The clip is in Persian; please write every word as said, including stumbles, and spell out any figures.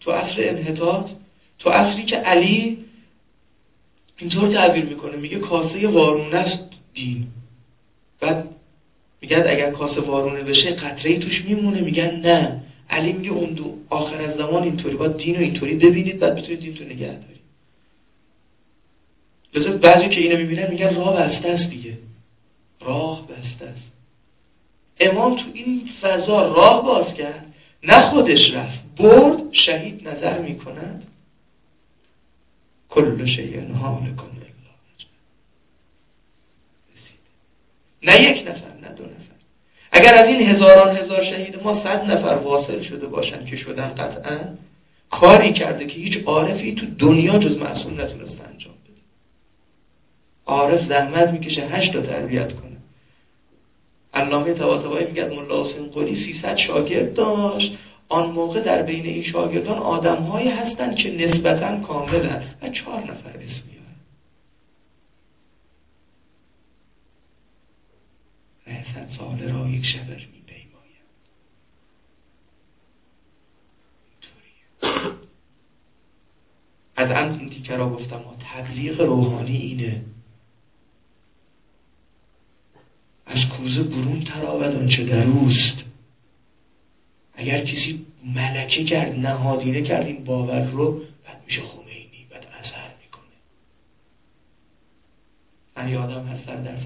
تو عصر انحطاط، تو عصری که علی اینطور تعبیر میکنه، میگه کاسه وارونه است دین. بعد میگن اگر کاسه وارونه بشه قطره‌ای توش میمونه، میگن نه. علی میگه اون دو آخر از زمان اینطوری، باید دین رو اینطوری ببینید بعد بتونید دین تو نگه دارید. لذا بعضی که اینو میبینن میگن راه بسته است دیگه، راه بسته است. امام تو این فضا راه باز کرد، نه خودش رفت، برد. شهید نظر میکند کل شیء هالک الا وجهه. نه یک نفر، نه دو نفر. اگر از این هزاران هزار شهید ما صد نفر واصل شده باشن که شدن، قطعا کاری کرده که هیچ عارفی تو دنیا جز معصوم نتونست انجام بده. عارف زحمت میکشه هشت تا تربیت کنه. علامه طباطبایی میگه ملا حسین قلی سیصد شاگرد داشت. آن موقع در بین این شاگردان آدم‌هایی هستند که نسبتاً کاملن و چهار نفر اسم میارن. رهصد ساله را یک شبر میپیمایم. اینطوریه. از عمد این تیکه را گفتم، تبلیغ روحانی اینه. از کوزه برون تراود آنچه در اوست. اگر کسی ملکه کرد، نهادینه کرد این باور رو، بعد میشه خمینی، بعد اثر میکنه. من یادم